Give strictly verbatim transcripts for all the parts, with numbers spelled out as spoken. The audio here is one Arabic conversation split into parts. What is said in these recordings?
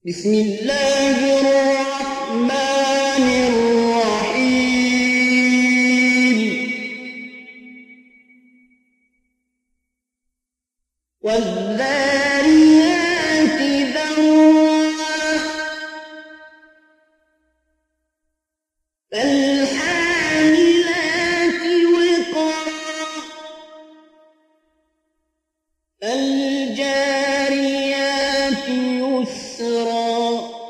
بسم الله الرحمن الرحيم والذاريات ذروا فالحاملات وقرا فالجاريات يسرا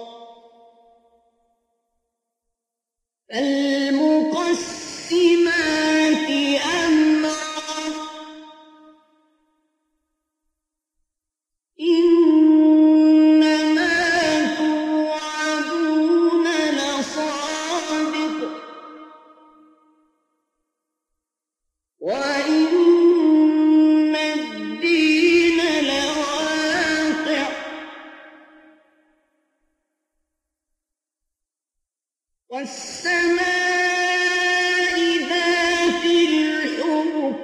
فالمقسمات أمرا إنما توعدون لصادق وإن الدين لواقع والسماء ذات الحبك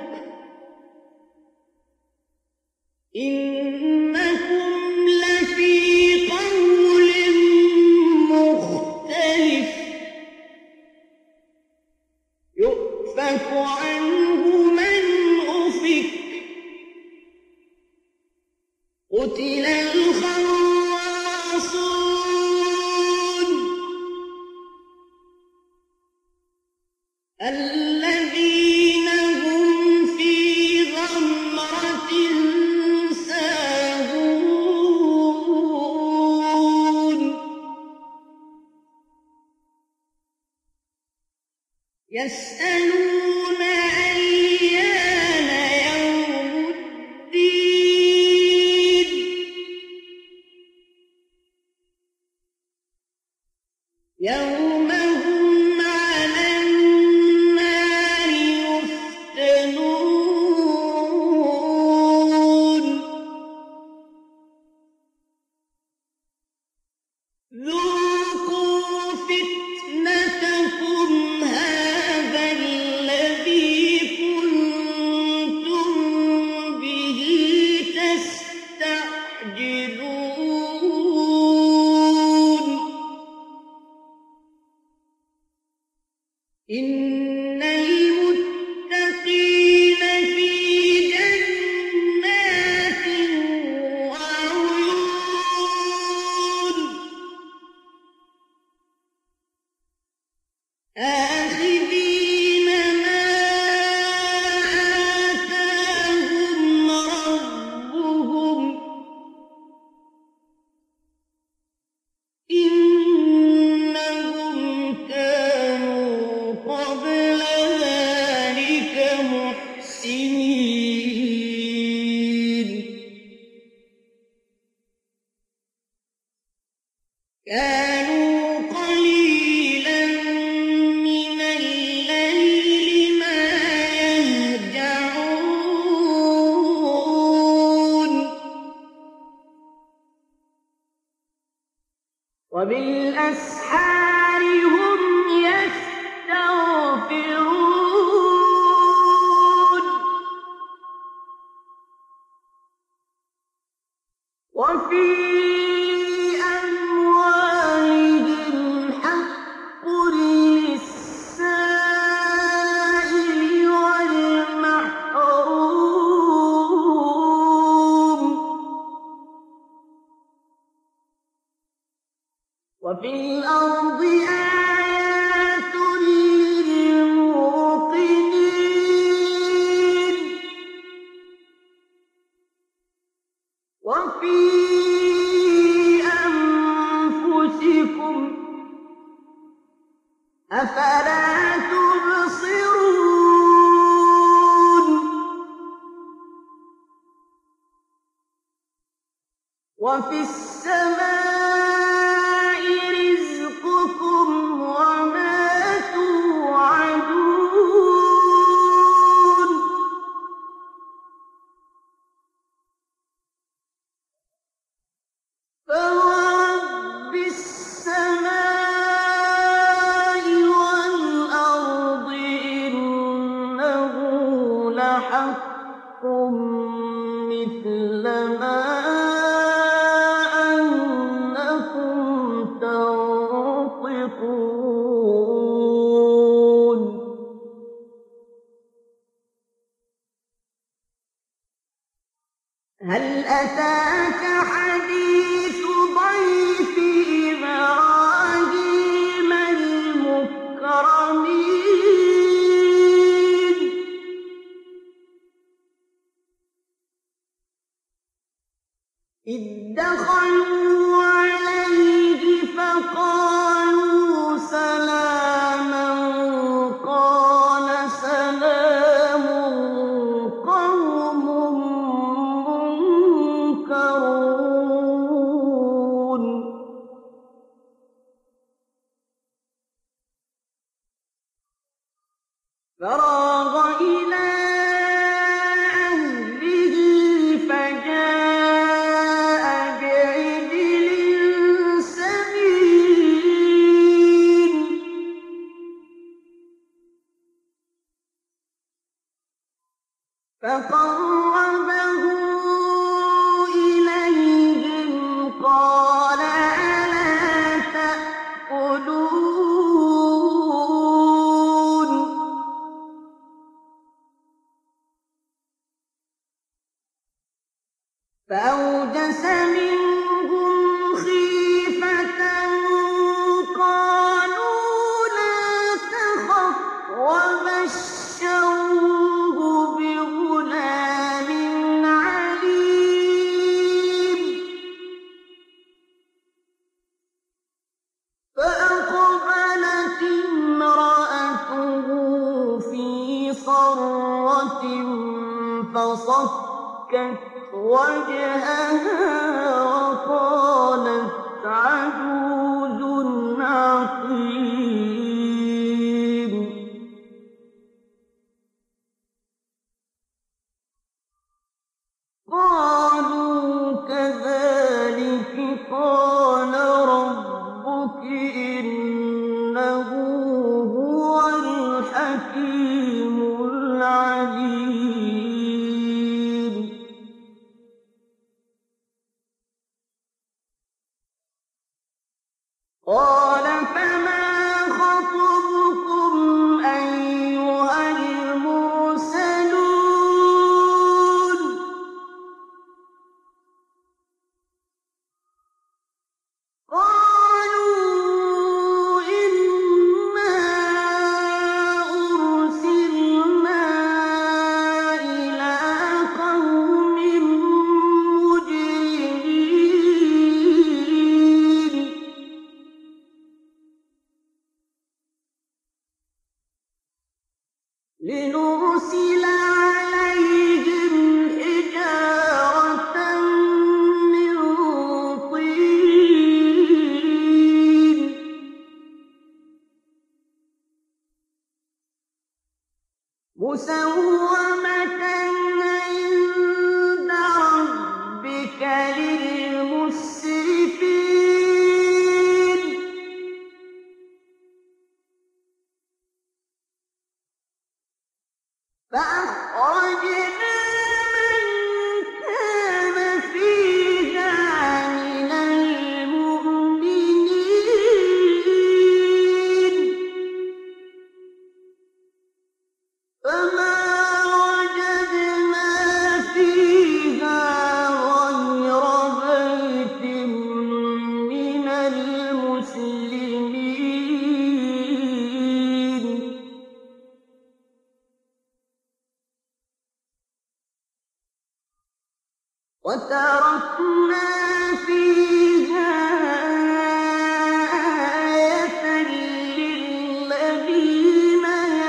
إنكم لفي قول مختلف يؤفك عنه من أفك قتل الخراصون الذين هم في غمرة ساهون يسألون أيان يوم الدين يوم هم على النار يفتنون ذوقوا فتنتكم هذا الذي كنتم به تستعجلون إن المتقين في جنات وعيون آخذين ما آتاهم ربهم إنهم كانوا قبل ذلك محسنين كانوا قليلا من الليل ما يهجعون وبالأسحار هم يستغفرون وفي أموالهم حق للسائل والمحروم وفي الأرض آيات للموقنين وفي أنفسكم أفلا تبصرون وفي السماء رزقكم فراغ إلى أهله فجاء بعجل سمين فقربه إليهم قال ألا تأكلون فأوجس منهم خيفة قالوا لا تخف وبشروه بغلام عليم فأقبلت امرأته في صرة فصكت وجهها وقالت عجوز عقيم قالوا كذلك قال ربك إنه هو الحكيم العليم قال فما خطبكم أيها المرسلون قالوا إنا أرسلنا إلى قوم مجرمين لنرسل عليهم حجارة من طين مسومة عند ربك للمسرفين فأخرجنا من كان فيها من المؤمنين فما وجدنا فيها غير بيت من المسلمين وتركنا فيها آية للذين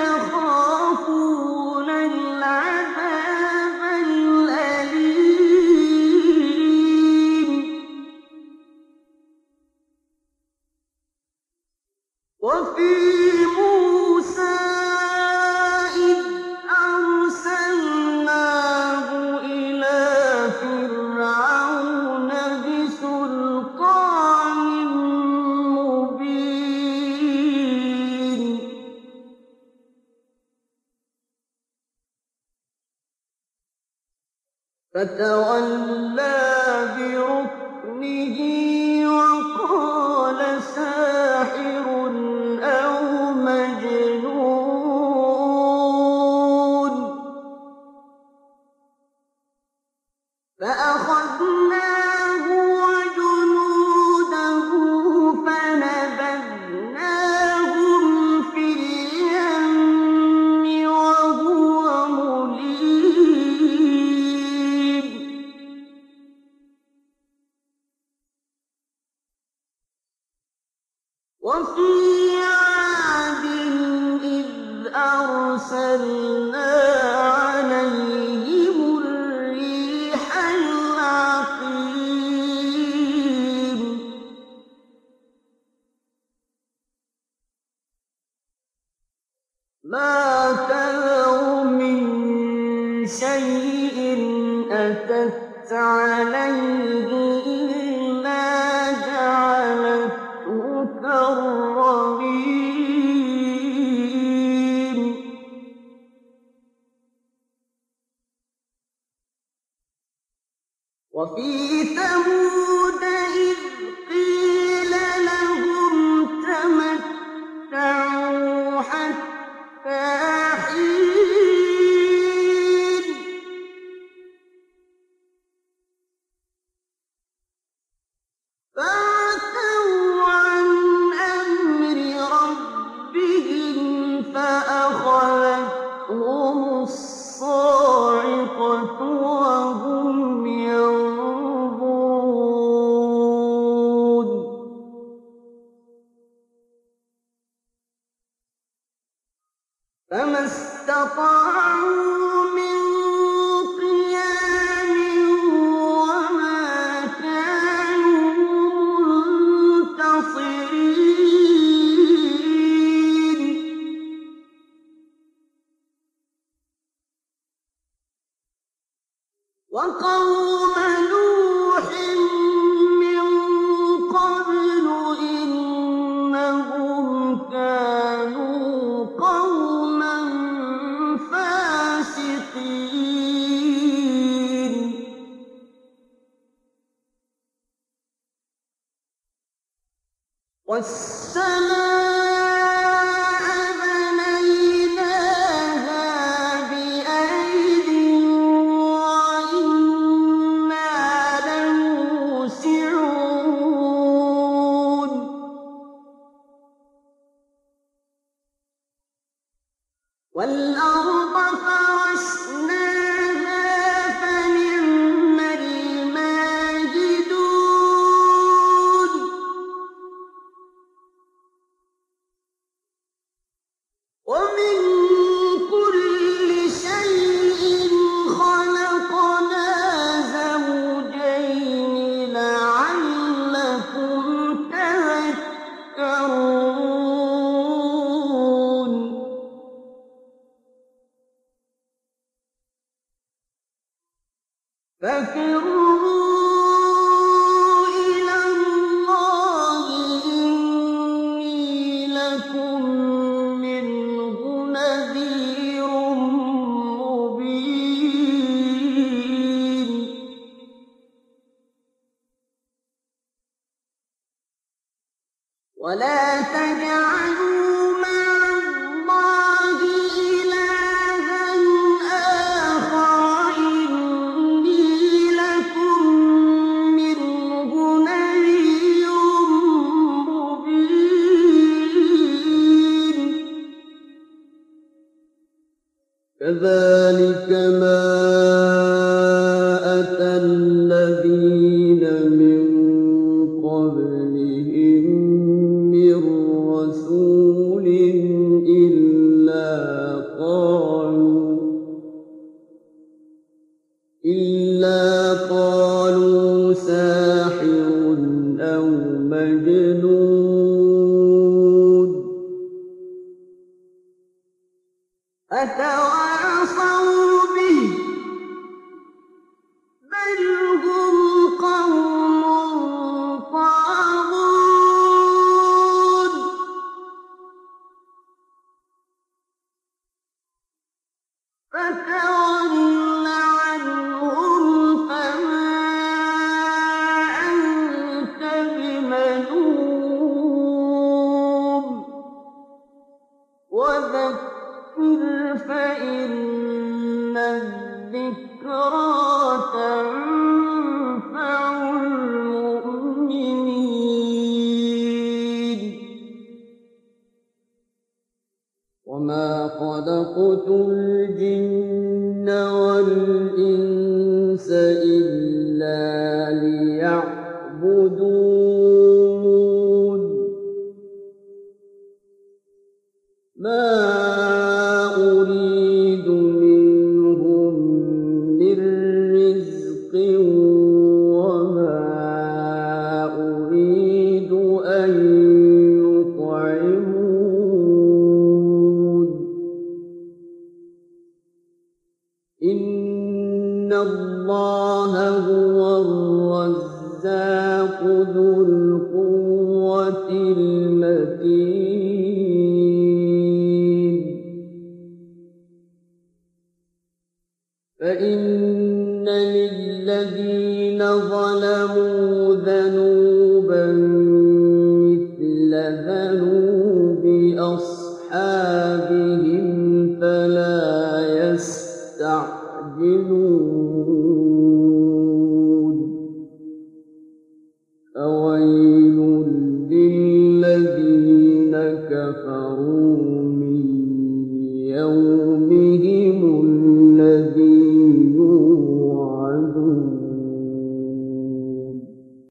يخافون العذاب الأليم وفي موسى إذ أرسلناه إلى فرعون بسلطان مبين فتولى بركنه وقال ساحر أو مجنون فأخذناه وجنوده فنبذناهم في اليم وهو مليم وفي عاد إذ أرسلنا عليهم الريح العقيم ما كان وفي ثمود إذ قيل لهم تمتعوا حتى حين فعتوا عن أمر ربهم فأخذتهم الصاعقة وهم ينظرون فما استطاعوا من قيام وما كانوا منتصرين وقوم نوح من قبل إنهم كانوا قوما فاسقين والسماء بنيناها بأيد وإنا لموسعون والأرض فرشناها فنعم الماهدون ومن كل شيء خلقنا زوجين لعلكم تذكرون ففروا إلى الله إني لكم منه نذير مبين ولا تجعلوا مع الله إلها آخر إني لكم منه نذير مبين كذلك ما أتى الذين من قبلهم من رسول إلا قالوا إلا قالوا ساحر أو مجنون أتواصوا به بل هم قوم طاغون فتول عنهم فما أنت بملوم وذكر فإن الذكرى تنفع المؤمنين وما خلقت الجن والإنس إلا ليعبدون ما أريد منهم من رزق وما أريد أن يطعمون إن الله هو الرزاق ذو القوة المتين فإن للذين ظلموا ذنوبا مثل ذنوب أصحابهم فلا يستعجلون فويل للذين كفروا من يوم